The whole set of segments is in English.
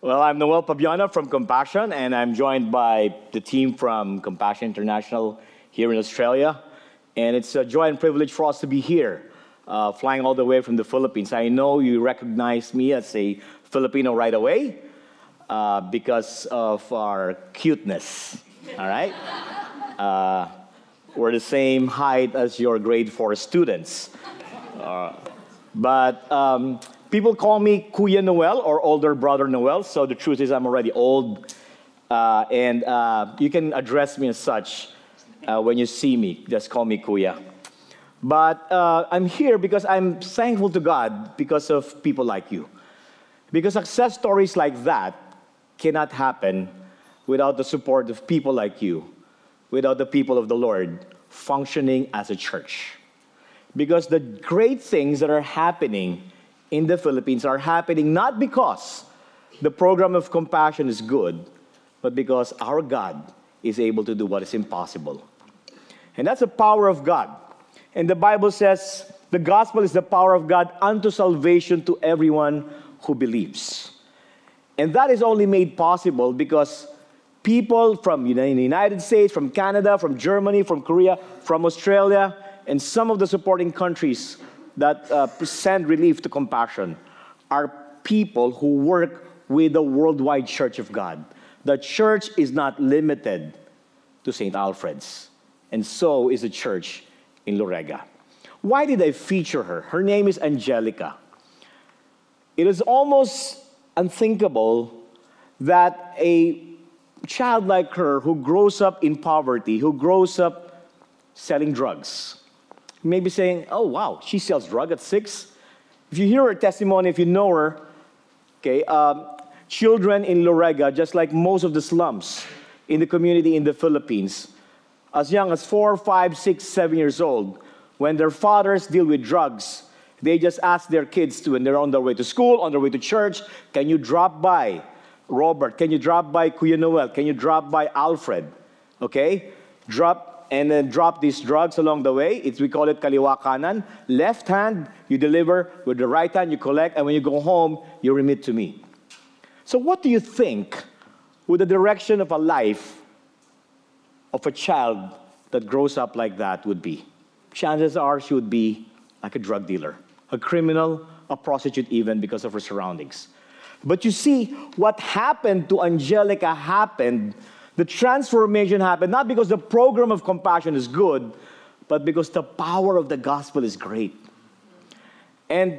Well, I'm Noel Pabiana from Compassion, and I'm joined by the team from Compassion International here in Australia. And it's a joy and privilege for us to be here, flying all the way from the Philippines. I know you recognize me as a Filipino right away because of our cuteness, all right? We're the same height as your grade 4 students. But people call me Kuya Noel or older brother Noel, so the truth is I'm already old. And you can address me as such when you see me. Just call me Kuya. But I'm here because I'm thankful to God because of people like you. Because success stories like that cannot happen without the support of people like you, without the people of the Lord functioning as a church. Because the great things that are happening in the Philippines are happening not because the program of Compassion is good, but because our God is able to do what is impossible. And that's the power of God. And the Bible says the gospel is the power of God unto salvation to everyone who believes. And that is only made possible because people from the United States, from Canada, from Germany, from Korea, from Australia, and some of the supporting countries that send relief to Compassion are people who work with the worldwide Church of God. The church is not limited to St. Alfred's, and so is the church in Lorega. Why did I feature her? Her name is Angelica. It is almost unthinkable that a child like her who grows up in poverty, who grows up selling drugs, maybe saying, oh, wow, she sells drugs at 6. If you hear her testimony, if you know her, okay, children in Lorega, just like most of the slums in the community in the Philippines, as young as 4, 5, 6, 7 years old, when their fathers deal with drugs, they just ask their kids to, when they're on their way to school, on their way to church, can you drop by Robert? Can you drop by Kuya Noel? Can you drop by Alfred? Okay? Drop these drugs along the way. We call it kaliwa kanan. Left hand, you deliver. With the right hand, you collect. And when you go home, you remit to me. So what do you think with the direction of a life of a child that grows up like that would be? Chances are she would be like a drug dealer, a criminal, a prostitute even because of her surroundings. But you see, what happened to Angelica happened. The transformation happened not because the program of Compassion is good, but because the power of the gospel is great. And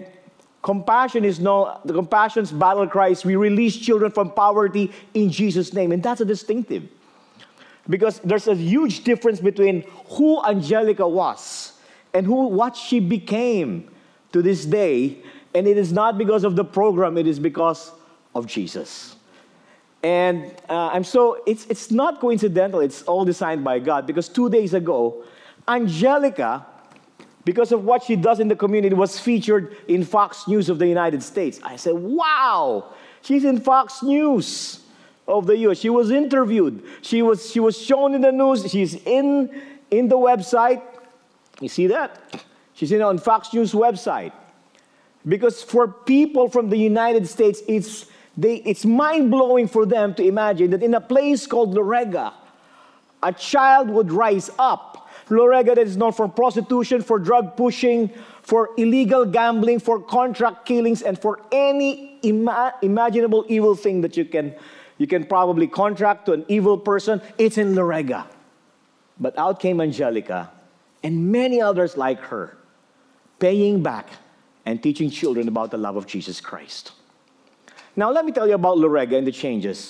the Compassion's battle cry is, we release children from poverty in Jesus' name. And that's a distinctive. Because there's a huge difference between who Angelica was and what she became to this day. And it is not because of the program, it is because of Jesus. And it's not coincidental, it's all designed by God, because 2 days ago, Angelica, because of what she does in the community, was featured in Fox News of the United States. I said, wow, she's in Fox News of the US. She was interviewed. She was shown in the news. She's in the website. You see that? She's on Fox News website. Because for people from the United States, it's mind-blowing for them to imagine that in a place called Lorega, a child would rise up. Lorega that is known for prostitution, for drug pushing, for illegal gambling, for contract killings, and for any imaginable evil thing that you can probably contract to an evil person. It's in Lorega. But out came Angelica and many others like her, paying back and teaching children about the love of Jesus Christ. Now, let me tell you about Lorega and the changes.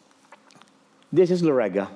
This is Lorega.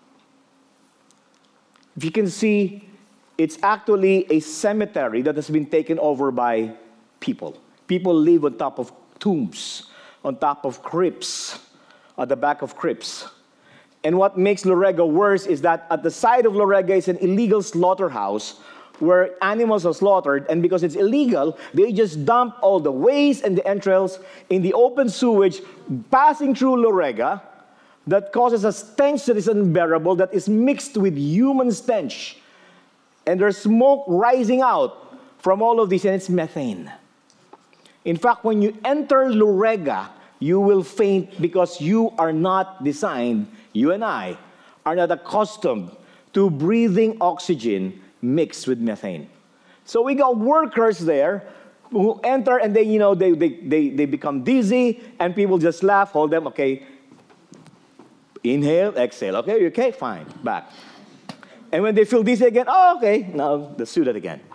If you can see, it's actually a cemetery that has been taken over by people. People live on top of tombs, on top of crypts, at the back of crypts. And what makes Lorega worse is that at the side of Lorega is an illegal slaughterhouse where animals are slaughtered, and because it's illegal, they just dump all the waste and the entrails in the open sewage passing through Lorega that causes a stench that is unbearable, that is mixed with human stench. And there's smoke rising out from all of this, and it's methane. In fact, when you enter Lorega, you will faint because you are not designed, you and I, are not accustomed to breathing oxygen mixed with methane. So we got workers there who enter and they become dizzy, and people just laugh, hold them, okay, inhale, exhale, okay, you okay, fine, back. And when they feel dizzy again, oh, okay, now let's do that again.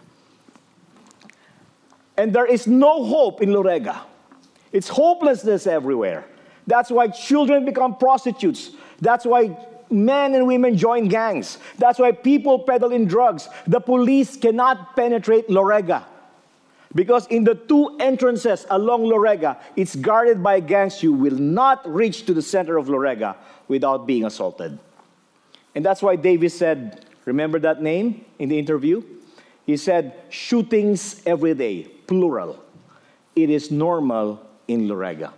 And there is no hope in Lorega. It's hopelessness everywhere. That's why children become prostitutes. That's why men and women join gangs. That's why people peddle in drugs. The police cannot penetrate Lorega. Because in the two entrances along Lorega, it's guarded by gangs. You will not reach to the center of Lorega without being assaulted. And that's why Davis said, remember that name in the interview? He said, shootings every day, plural. It is normal in Lorega.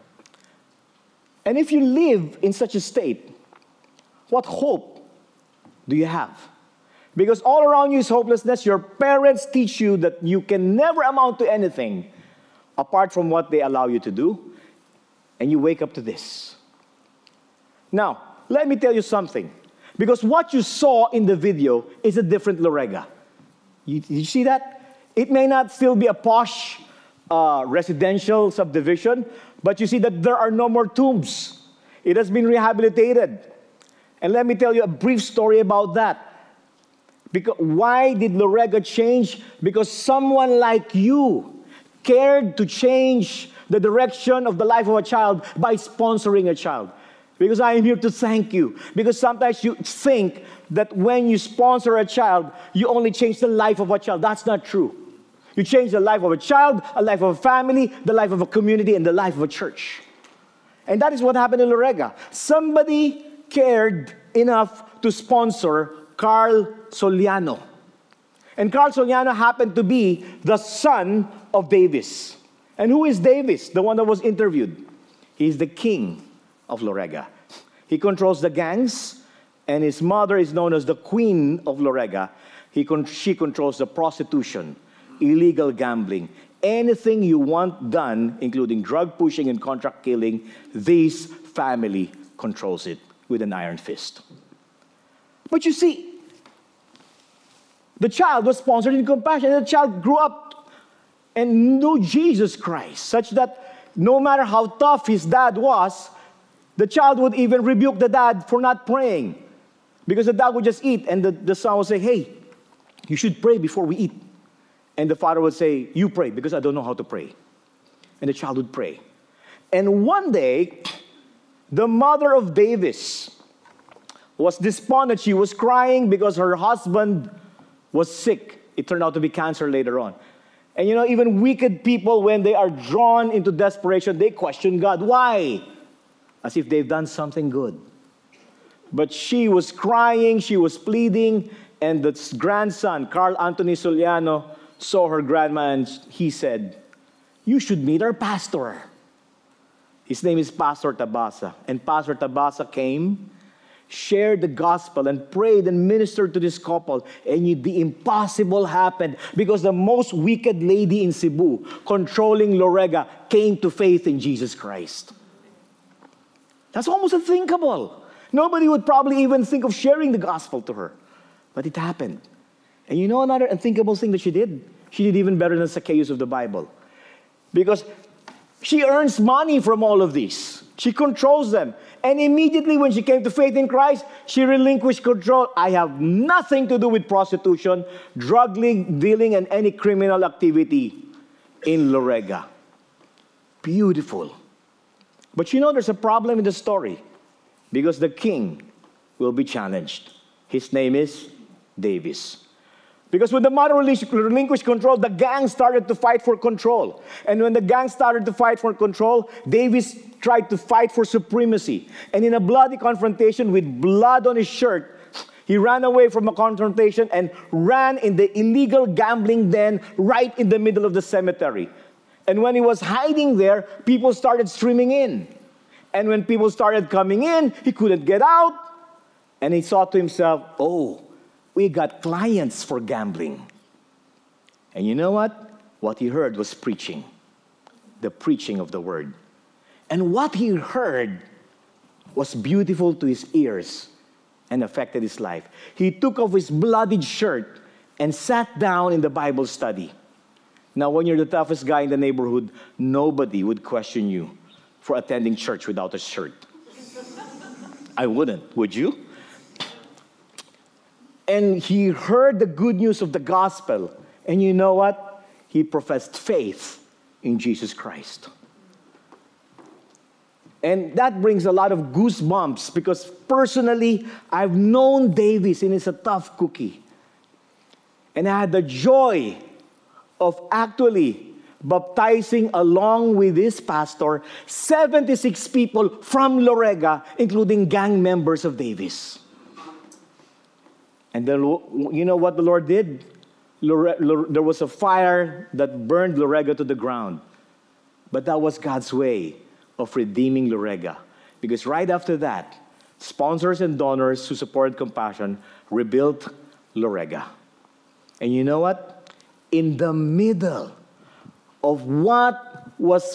And if you live in such a state, what hope do you have? Because all around you is hopelessness. Your parents teach you that you can never amount to anything apart from what they allow you to do. And you wake up to this. Now, let me tell you something. Because what you saw in the video is a different Lorega. You see that? It may not still be a posh residential subdivision, but you see that there are no more tombs. It has been rehabilitated. And let me tell you a brief story about that. Because why did Lorega change? Because someone like you cared to change the direction of the life of a child by sponsoring a child. Because I am here to thank you. Because sometimes you think that when you sponsor a child, you only change the life of a child. That's not true. You change the life of a child, a life of a family, the life of a community, and the life of a church. And that is what happened in Lorega. Somebody cared enough to sponsor Carl Soliano. And Carl Soliano happened to be the son of Davis. And who is Davis, the one that was interviewed? He's the king of Lorega. He controls the gangs, and his mother is known as the queen of Lorega. She controls the prostitution, illegal gambling, anything you want done, including drug pushing and contract killing, this family controls it with an iron fist. But you see, the child was sponsored in compassion, and the child grew up and knew Jesus Christ, such that no matter how tough his dad was, the child would even rebuke the dad for not praying. Because the dad would just eat, and the son would say, hey, you should pray before we eat. And the father would say, you pray, because I don't know how to pray. And the child would pray. And one day, the mother of Davis was despondent. She was crying because her husband was sick. It turned out to be cancer later on. And even wicked people, when they are drawn into desperation, they question God. Why? As if they've done something good. But she was crying, she was pleading, and the grandson, Carl Anthony Soliano, saw her grandma, and he said, you should meet our pastor. His name is Pastor Tabasa. And Pastor Tabasa came, shared the gospel, and prayed and ministered to this couple. And the impossible happened, because the most wicked lady in Cebu, controlling Lorega, came to faith in Jesus Christ. That's almost unthinkable. Nobody would probably even think of sharing the gospel to her. But it happened. And another unthinkable thing that she did? She did even better than Zacchaeus of the Bible. Because she earns money from all of these. She controls them. And immediately when she came to faith in Christ, she relinquished control. I have nothing to do with prostitution, drug dealing, and any criminal activity in Lorega. Beautiful. But there's a problem in the story. Because the king will be challenged. His name is Davis. Because when the mother relinquished control, the gang started to fight for control. And when the gang started to fight for control, Davis tried to fight for supremacy. And in a bloody confrontation with blood on his shirt, he ran away from a confrontation and ran in the illegal gambling den right in the middle of the cemetery. And when he was hiding there, people started streaming in. And when people started coming in, he couldn't get out. And he thought to himself, oh, we got clients for gambling. And you know what? What he heard was preaching. The preaching of the word. And what he heard was beautiful to his ears and affected his life. He took off his bloodied shirt and sat down in the Bible study. Now, when you're the toughest guy in the neighborhood, nobody would question you for attending church without a shirt. I wouldn't, would you? And he heard the good news of the gospel. And you know what? He professed faith in Jesus Christ. And that brings a lot of goosebumps because personally, I've known Davis and he's a tough cookie. And I had the joy of actually baptizing along with this pastor 76 people from Lorega, including gang members of Davis. And then, you know what the Lord did? There was a fire that burned Lorega to the ground. But that was God's way of redeeming Lorega. Because right after that, sponsors and donors who supported Compassion rebuilt Lorega. And you know what? In the middle of what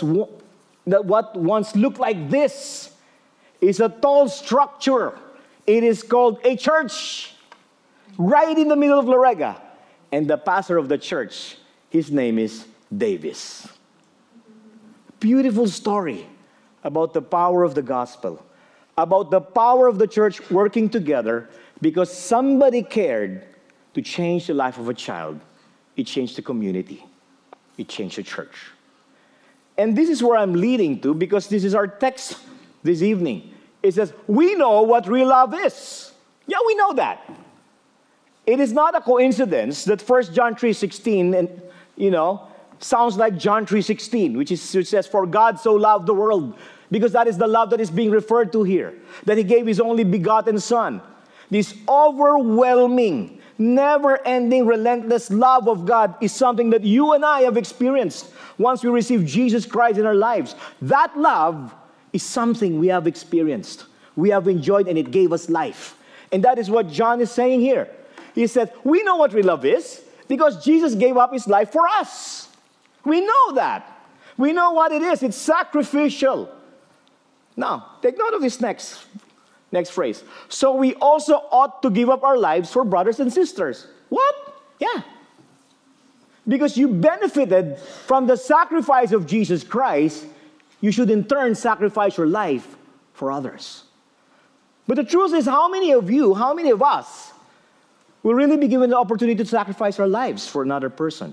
once looked like this is a tall structure. It is called a church. Right in the middle of Lorega. And the pastor of the church, his name is Davis. Beautiful story about the power of the gospel. About the power of the church working together because somebody cared to change the life of a child. It changed the community. It changed the church. And this is where I'm leading to because this is our text this evening. It says, we know what real love is. Yeah, we know that. It is not a coincidence that 1 John 3:16 and sounds like John 3:16, which says, for God so loved the world, because that is the love that is being referred to here, that he gave his only begotten Son. This overwhelming, never-ending, relentless love of God is something that you and I have experienced once we receive Jesus Christ in our lives. That love is something we have experienced, we have enjoyed, and it gave us life. And that is what John is saying here. He said, we know what real love is because Jesus gave up his life for us. We know that. We know what it is. It's sacrificial. Now, take note of this next phrase. So we also ought to give up our lives for brothers and sisters. What? Yeah. Because you benefited from the sacrifice of Jesus Christ, you should in turn sacrifice your life for others. But the truth is, how many of us, will really be given the opportunity to sacrifice our lives for another person?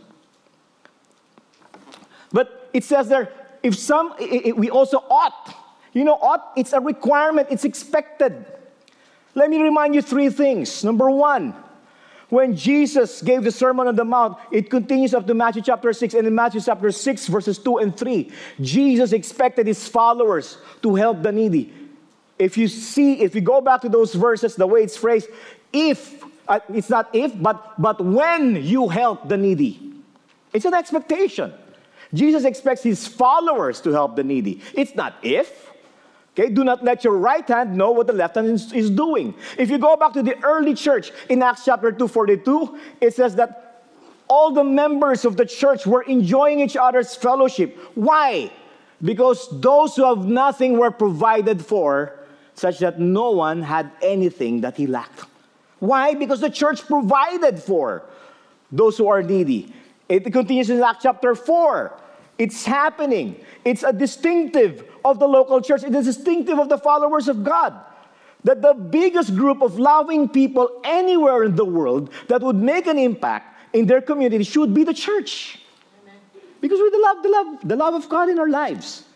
But it says there, we also ought. Ought, it's a requirement, it's expected. Let me remind you three things. Number one, when Jesus gave the Sermon on the Mount, it continues up to Matthew chapter 6, and in Matthew chapter 6, verses 2 and 3, Jesus expected his followers to help the needy. If you go back to those verses, the way it's phrased, it's not if, but when you help the needy. It's an expectation. Jesus expects his followers to help the needy. It's not if. Okay, do not let your right hand know what the left hand is doing. If you go back to the early church in Acts chapter 2:42, it says that all the members of the church were enjoying each other's fellowship. Why? Because those who have nothing were provided for, such that no one had anything that he lacked. Why? Because the church provided for those who are needy. It continues in Acts chapter 4. It's happening. It's a distinctive of the local church. It is distinctive of the followers of God. That the biggest group of loving people anywhere in the world that would make an impact in their community should be the church. Amen. Because we the love of God in our lives.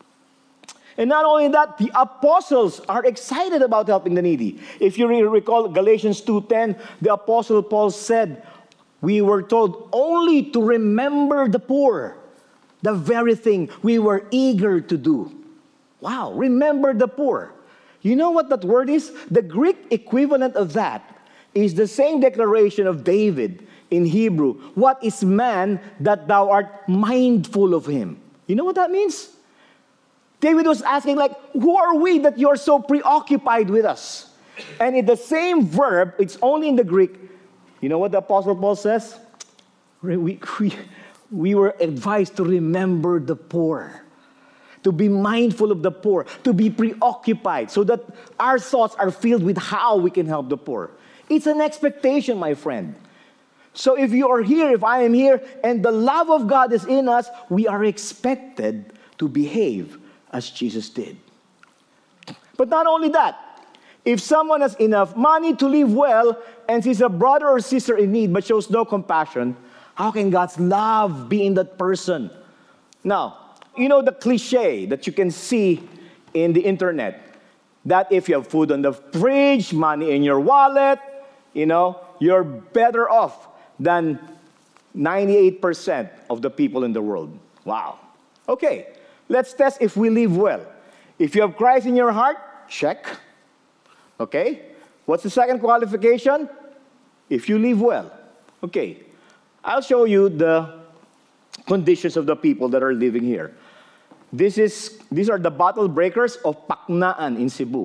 And not only that, the apostles are excited about helping the needy. If you recall Galatians 2:10, the apostle Paul said, we were told only to remember the poor, the very thing we were eager to do. Wow, remember the poor. You know what that word is? The Greek equivalent of that is the same declaration of David in Hebrew. What is man that thou art mindful of him? You know what that means? David was asking, who are we that you're so preoccupied with us? And in the same verb, it's only in the Greek. You know what the Apostle Paul says? We were advised to remember the poor. to be mindful of the poor, to be preoccupied, so that our thoughts are filled with how we can help the poor. It's an expectation, my friend. So if you are here, if I am here, and the love of God is in us, we are expected to behave as Jesus did. But not only that, if someone has enough money to live well and sees a brother or sister in need but shows no compassion, how can God's love be in that person? Now, you know the cliche that you can see in the internet, that if you have food on the fridge, money in your wallet, you're better off than 98% of the people in the world. Wow. Okay, let's test if we live well. If you have Christ in your heart, check. Okay, what's the second qualification? If you live well. Okay, I'll show you the conditions of the people that are living here. These are the bottle breakers of Paknaan in Cebu.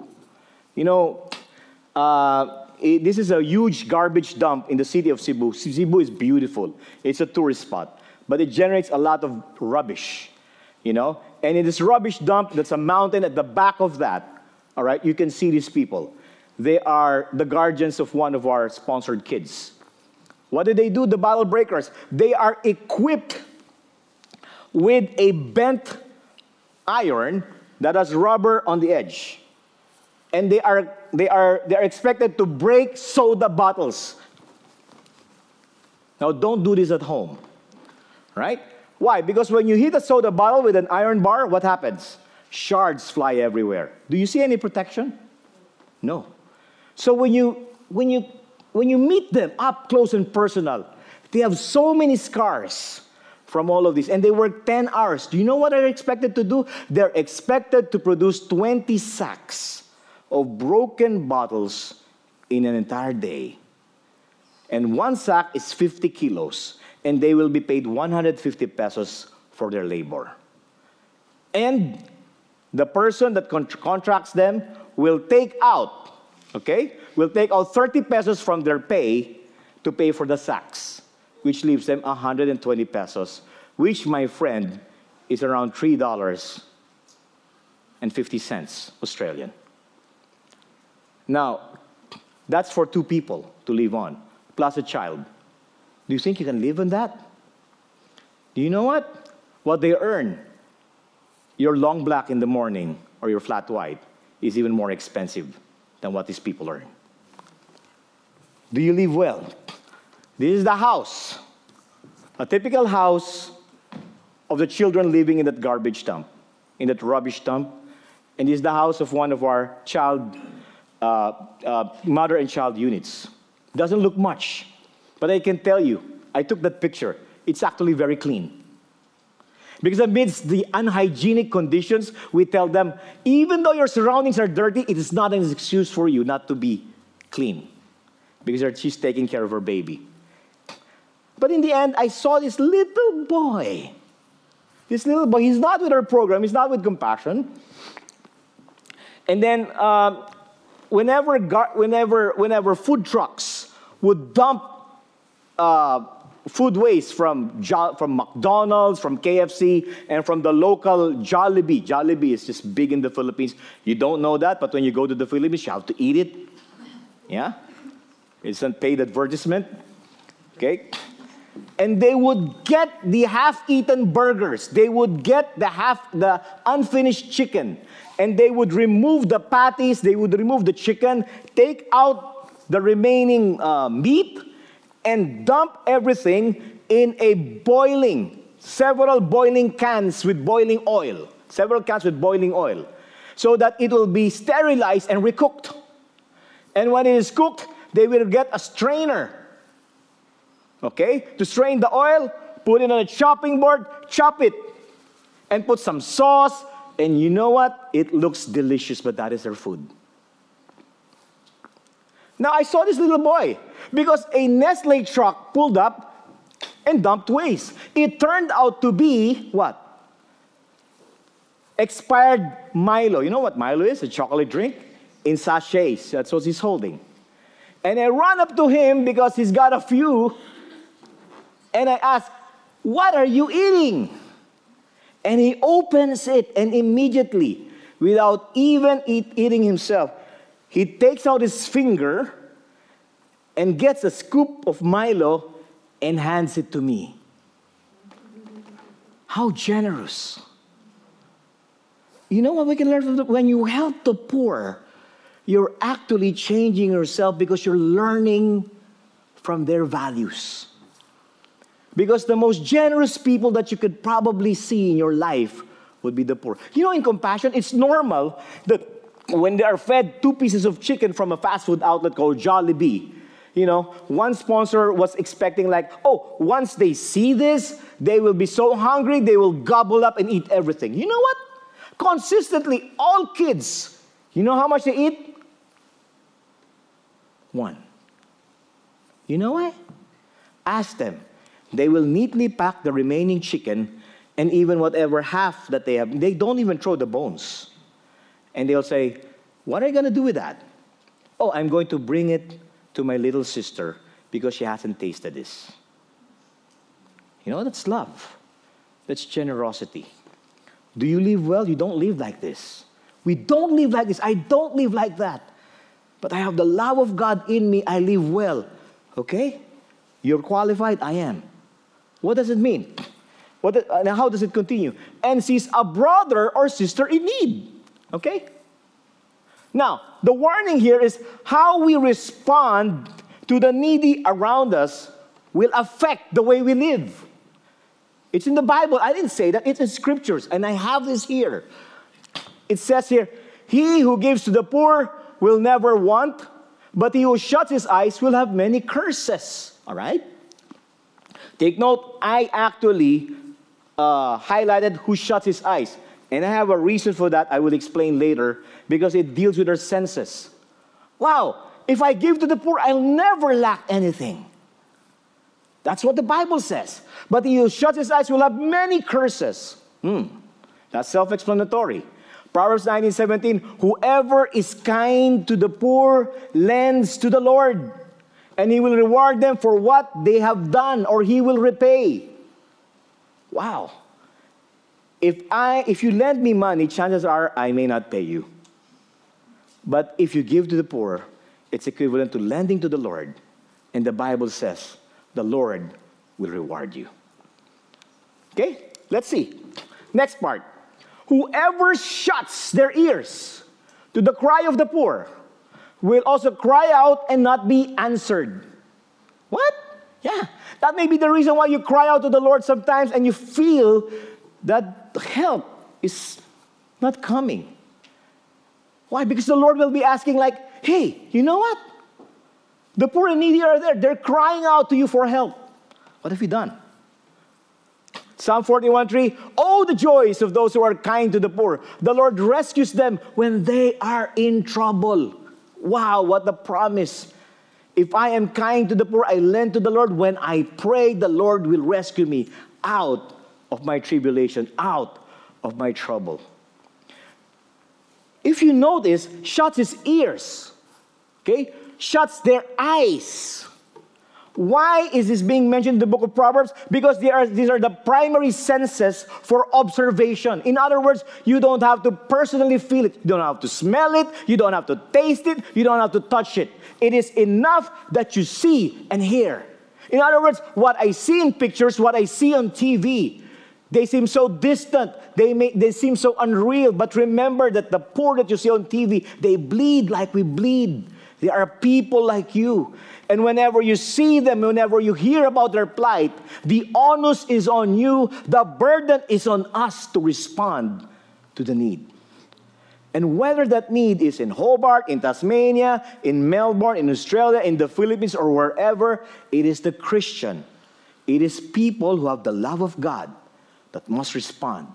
This is a huge garbage dump in the city of Cebu. Cebu is beautiful. It's a tourist spot. But it generates a lot of rubbish, And in this rubbish dump, that's a mountain at the back of that, all right, you can see these people. They are the guardians of one of our sponsored kids. What do? The bottle breakers. They are equipped with a bent iron that has rubber on the edge. And they are expected to break soda bottles. Now, don't do this at home, right? Why? Because when you hit a soda bottle with an iron bar, what happens? Shards fly everywhere. Do you see any protection? No. So when you meet them up close and personal, they have so many scars from all of this, and they work 10 hours. Do you know what they're expected to do? They're expected to produce 20 sacks of broken bottles in an entire day. And one sack is 50 kilos, and they will be paid 150 pesos for their labor. And the person that contracts them will take out 30 pesos from their pay to pay for the sacks, which leaves them 120 pesos, which, my friend, is around $3.50 Australian. Now, that's for 2 people to live on, plus a child. Do you think you can live on that? Do you know what? What they earn, your long black in the morning or your flat white, is even more expensive than what these people earn. Do you live well? This is the house, a typical house of the children living in that garbage dump, in that rubbish dump. And this is the house of one of our mother and child units. Doesn't look much, but I can tell you, I took that picture. It's actually very clean. Because amidst the unhygienic conditions, we tell them, even though your surroundings are dirty, it is not an excuse for you not to be clean. Because she's taking care of her baby. But in the end, I saw this little boy. He's not with our program. He's not with Compassion. And then whenever food trucks would dump food waste from McDonald's, from KFC, and from the local Jollibee. Jollibee is just big in the Philippines. You don't know that, but when you go to the Philippines, you have to eat it. Yeah? It's a paid advertisement. Okay? And they would get the half-eaten burgers. They would get the unfinished chicken. And they would remove the patties. They would remove the chicken, take out the remaining meat, and dump everything in several boiling cans with boiling oil. So that it will be sterilized and recooked. And when it is cooked, they will get a strainer. Okay? To strain the oil, put it on a chopping board, chop it, and put some sauce. And you know what? It looks delicious, but that is their food. Now, I saw this little boy because a Nestle truck pulled up and dumped waste. It turned out to be what? Expired Milo. You know what Milo is? A chocolate drink in sachets. That's what he's holding. And I run up to him because he's got a few. And I ask, "What are you eating?" And he opens it, and immediately, without even eating himself, he takes out his finger and gets a scoop of Milo and hands it to me. How generous. You know what we can learn from that? When you help the poor, you're actually changing yourself because you're learning from their values. Because the most generous people that you could probably see in your life would be the poor. You know, in compassion, it's normal that when they are fed 2 pieces of chicken from a fast food outlet called Jollibee, you know, one sponsor was expecting like, oh, once they see this, they will be so hungry, they will gobble up and eat everything. You know what? Consistently, all kids, you know how much they eat? 1. You know why? Ask them. They will neatly pack the remaining chicken and even whatever half that they have. They don't even throw the bones. And they'll say, what are you going to do with that? Oh, I'm going to bring it to my little sister because she hasn't tasted this. You know, that's love. That's generosity. Do you live well? You don't live like this. We don't live like this. I don't live like that. But I have the love of God in me. I live well. Okay? You're qualified? I am. What does it mean? And how does it continue? And sees a brother or sister in need. Okay? Now, the warning here is how we respond to the needy around us will affect the way we live. It's in the Bible. I didn't say that. It's in scriptures. And I have this here. It says here, he who gives to the poor will never want, but he who shuts his eyes will have many curses. All right? Take note, I actually highlighted who shuts his eyes. And I have a reason for that I will explain later because it deals with our senses. Wow, if I give to the poor, I'll never lack anything. That's what the Bible says. But he who shuts his eyes will have many curses. That's self-explanatory. Proverbs 19:17, whoever is kind to the poor lends to the Lord, and he will reward them for what they have done, or he will repay. Wow. If you lend me money, chances are I may not pay you. But if you give to the poor, it's equivalent to lending to the Lord. And the Bible says, the Lord will reward you. Okay, let's see. Next part. Whoever shuts their ears to the cry of the poor will also cry out and not be answered. What? Yeah, that may be the reason why you cry out to the Lord sometimes and you feel that help is not coming. Why? Because the Lord will be asking like, hey, you know what? The poor and needy are there. They're crying out to you for help. What have you done? Psalm 41:3, oh, the joys of those who are kind to the poor. The Lord rescues them when they are in trouble. Wow, what a promise. If I am kind to the poor, I lend to the Lord. When I pray, the Lord will rescue me out of my tribulation, out of my trouble. If you notice, shuts his ears, okay? Shuts their eyes. Why is this being mentioned in the book of Proverbs? Because these are the primary senses for observation. In other words, you don't have to personally feel it. You don't have to smell it. You don't have to taste it. You don't have to touch it. It is enough that you see and hear. In other words, what I see in pictures, what I see on TV, they seem so distant. They seem so unreal. But remember that the poor that you see on TV, they bleed like we bleed. They are people like you. And whenever you see them, whenever you hear about their plight, the onus is on you. The burden is on us to respond to the need. And whether that need is in Hobart, in Tasmania, in Melbourne, in Australia, in the Philippines, or wherever, it is the Christian. It is people who have the love of God that must respond.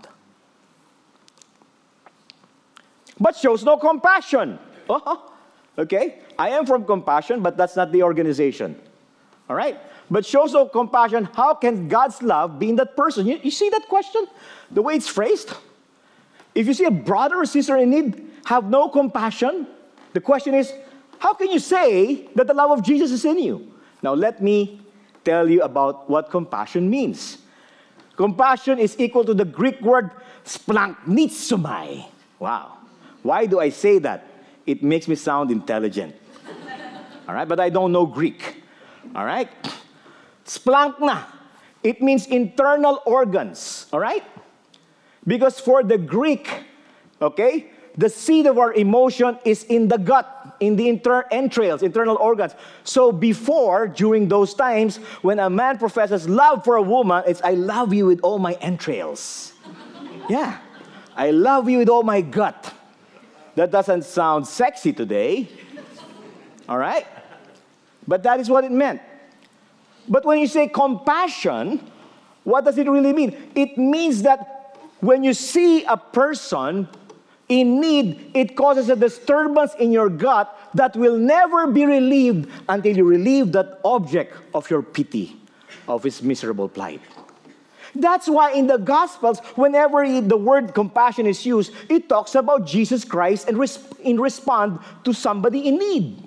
But shows no compassion. Okay? I am from Compassion, but that's not the organization. All right? But shows no compassion. How can God's love be in that person? You see that question? The way it's phrased? If you see a brother or sister in need, have no compassion, the question is, how can you say that the love of Jesus is in you? Now, let me tell you about what compassion means. Compassion is equal to the Greek word splanchnizomai. Wow. Why do I say that? It makes me sound intelligent. All right, but I don't know Greek. All right? Splankna. It means internal organs. All right? Because for the Greek, okay, the seat of our emotion is in the gut, in the entrails, internal organs. So before, during those times, when a man professes love for a woman, it's, I love you with all my entrails. Yeah. I love you with all my gut. That doesn't sound sexy today. All right? But that is what it meant. But when you say compassion, what does it really mean? It means that when you see a person in need, it causes a disturbance in your gut that will never be relieved until you relieve that object of your pity, of his miserable plight. That's why in the Gospels, whenever the word compassion is used, it talks about Jesus Christ and in respond to somebody in need.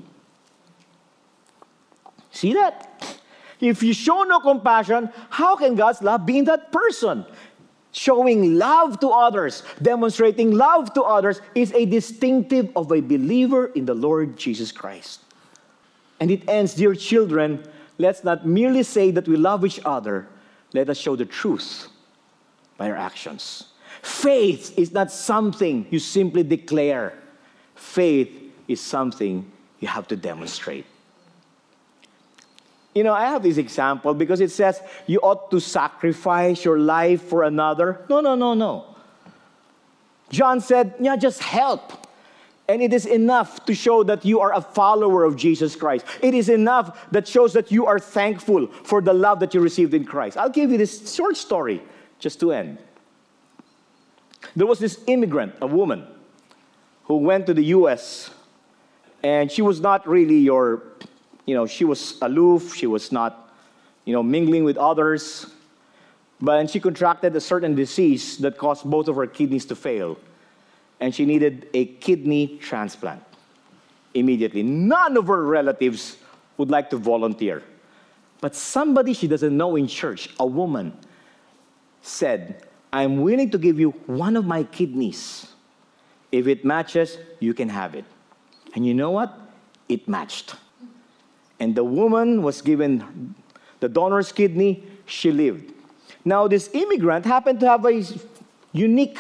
See that? If you show no compassion, how can God's love be in that person? Showing love to others, demonstrating love to others is a distinctive of a believer in the Lord Jesus Christ. And it ends, dear children, let's not merely say that we love each other. Let us show the truth by our actions. Faith is not something you simply declare. Faith is something you have to demonstrate. You know, I have this example because it says you ought to sacrifice your life for another. No. John said, yeah, just help. And it is enough to show that you are a follower of Jesus Christ. It is enough that shows that you are thankful for the love that you received in Christ. I'll give you this short story just to end. There was this immigrant, a woman, who went to the U.S. and she was not really she was aloof. She was not, mingling with others. But she contracted a certain disease that caused both of her kidneys to fail. And she needed a kidney transplant immediately. None of her relatives would like to volunteer. But somebody she doesn't know in church, a woman, said, I'm willing to give you one of my kidneys. If it matches, you can have it. And you know what? It matched. And the woman was given the donor's kidney. She lived. Now, this immigrant happened to have a unique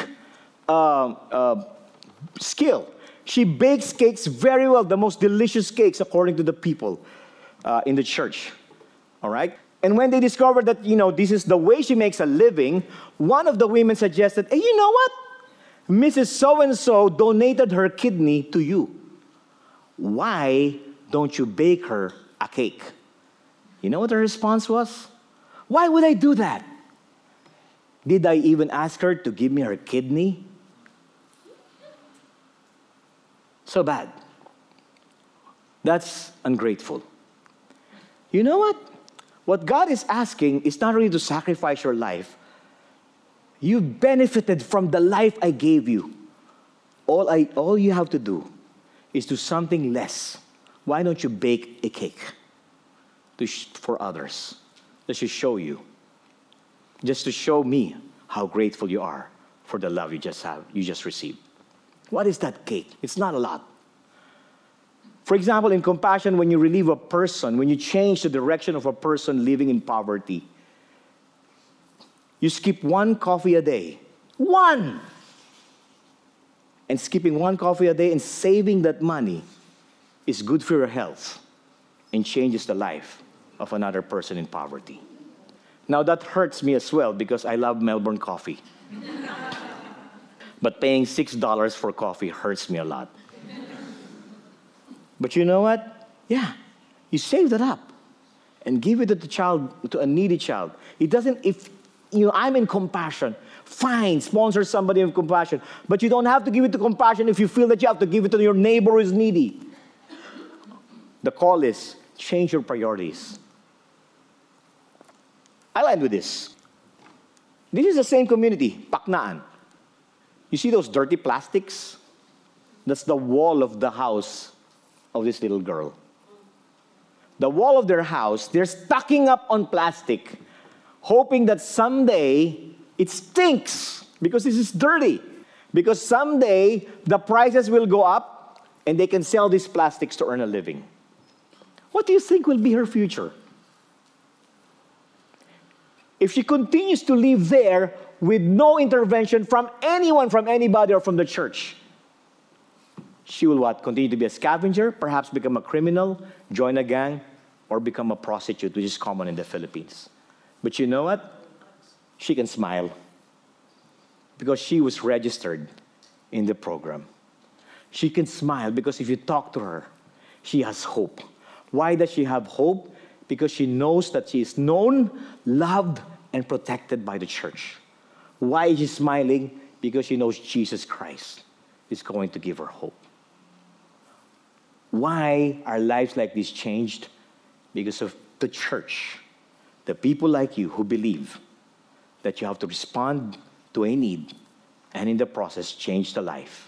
skill. She bakes cakes very well, the most delicious cakes, according to the people in the church. All right? And when they discovered that, this is the way she makes a living, one of the women suggested, hey, you know what? Mrs. So-and-so donated her kidney to you. Why don't you bake her a cake? You know what her response was? Why would I do that? Did I even ask her to give me her kidney? So bad. That's ungrateful. You know what? What God is asking is not really to sacrifice your life. You benefited from the life I gave you. All you have to do is do something less. Why don't you bake a cake for others? Just to show you. Just to show me how grateful you are for the love you just received. What is that cake? It's not a lot. For example, in compassion, when you relieve a person, when you change the direction of a person living in poverty, you skip one coffee a day. One! And skipping one coffee a day and saving that money is good for your health and changes the life of another person in poverty. Now, that hurts me as well because I love Melbourne coffee. But paying $6 for coffee hurts me a lot. But you know what? Yeah, you save that up and give it to the child, to a needy child. It doesn't, if I'm in compassion, fine, sponsor somebody in compassion. But you don't have to give it to compassion if you feel that you have to give it to your neighbor who is needy. The call is change your priorities. I'll end with this. This is the same community, Paknaan. You see those dirty plastics? That's the wall of the house of this little girl. The wall of their house, they're stocking up on plastic hoping that someday it stinks because this is dirty. Because someday the prices will go up and they can sell these plastics to earn a living. What do you think will be her future? If she continues to live there with no intervention from anyone, from anybody, or from the church, she will what? Continue to be a scavenger, perhaps become a criminal, join a gang, or become a prostitute, which is common in the Philippines. But you know what? She can smile because she was registered in the program. She can smile because if you talk to her, she has hope. Why does she have hope? Because she knows that she is known, loved, and protected by the church. Why is she smiling? Because she knows Jesus Christ is going to give her hope. Why are lives like this changed? Because of the church, the people like you who believe that you have to respond to a need and in the process change the life.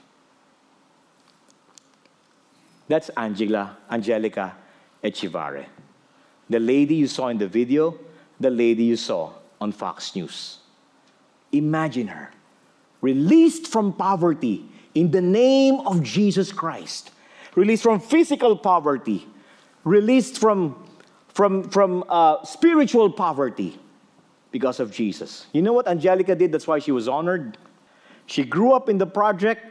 That's Angelica Echevarre. The lady you saw in the video, the lady you saw on Fox News. Imagine her, released from poverty in the name of Jesus Christ, released from physical poverty, released from spiritual poverty because of Jesus. You know what Angelica did? That's why she was honored. She grew up in the project.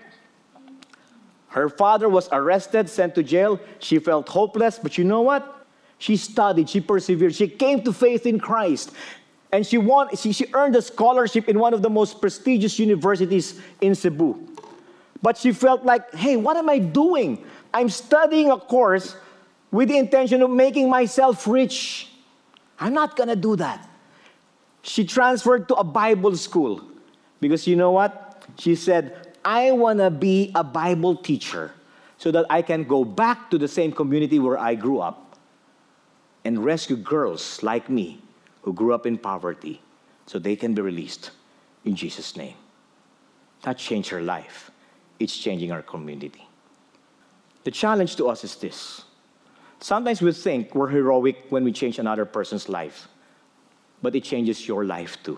Her father was arrested, sent to jail. She felt hopeless, but you know what? She studied, she persevered, she came to faith in Christ. And she earned a scholarship in one of the most prestigious universities in Cebu. But she felt like, hey, what am I doing? I'm studying a course with the intention of making myself rich. I'm not going to do that. She transferred to a Bible school because you know what? She said, I want to be a Bible teacher so that I can go back to the same community where I grew up and rescue girls like me who grew up in poverty so they can be released in Jesus' name. That changed her life. It's changing our community. The challenge to us is this. Sometimes we think we're heroic when we change another person's life, but it changes your life too.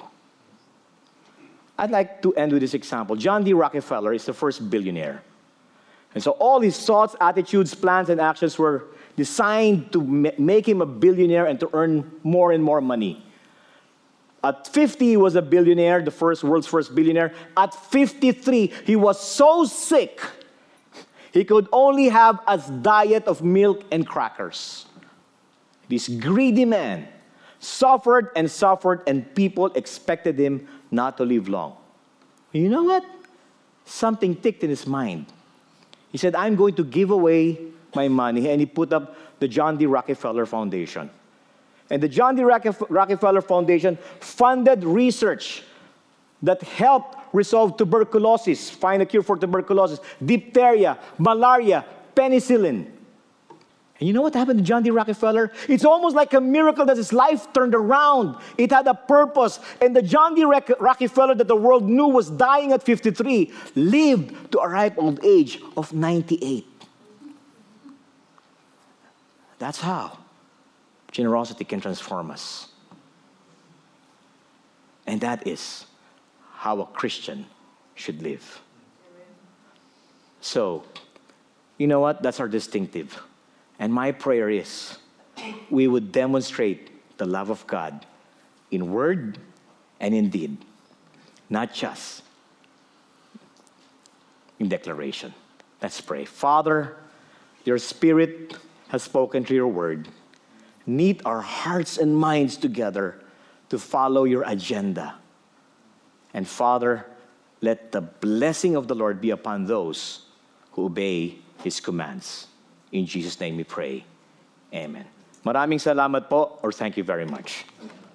I'd like to end with this example. John D. Rockefeller is the first billionaire. And so all his thoughts, attitudes, plans, and actions were designed to make him a billionaire and to earn more and more money. At 50, he was a billionaire, the world's first billionaire. At 53, he was so sick, he could only have a diet of milk and crackers. This greedy man suffered, and people expected him not to live long. You know what? Something ticked in his mind. He said, I'm going to give away my money, and he put up the John D. Rockefeller Foundation. And the John D. Rockefeller Foundation funded research that helped resolve tuberculosis, find a cure for tuberculosis, diphtheria, malaria, penicillin. And you know what happened to John D. Rockefeller? It's almost like a miracle that his life turned around. It had a purpose. And the John D. Rockefeller that the world knew was dying at 53 lived to a ripe old age of 98. That's how generosity can transform us. And that is how a Christian should live. So, you know what? That's our distinctive. And my prayer is we would demonstrate the love of God in word and in deed, not just in declaration. Let's pray. Father, your Spirit has spoken to your word. Knit our hearts and minds together to follow your agenda. And Father, let the blessing of the Lord be upon those who obey His commands. In Jesus' name we pray. Amen. Maraming salamat po, or thank you very much.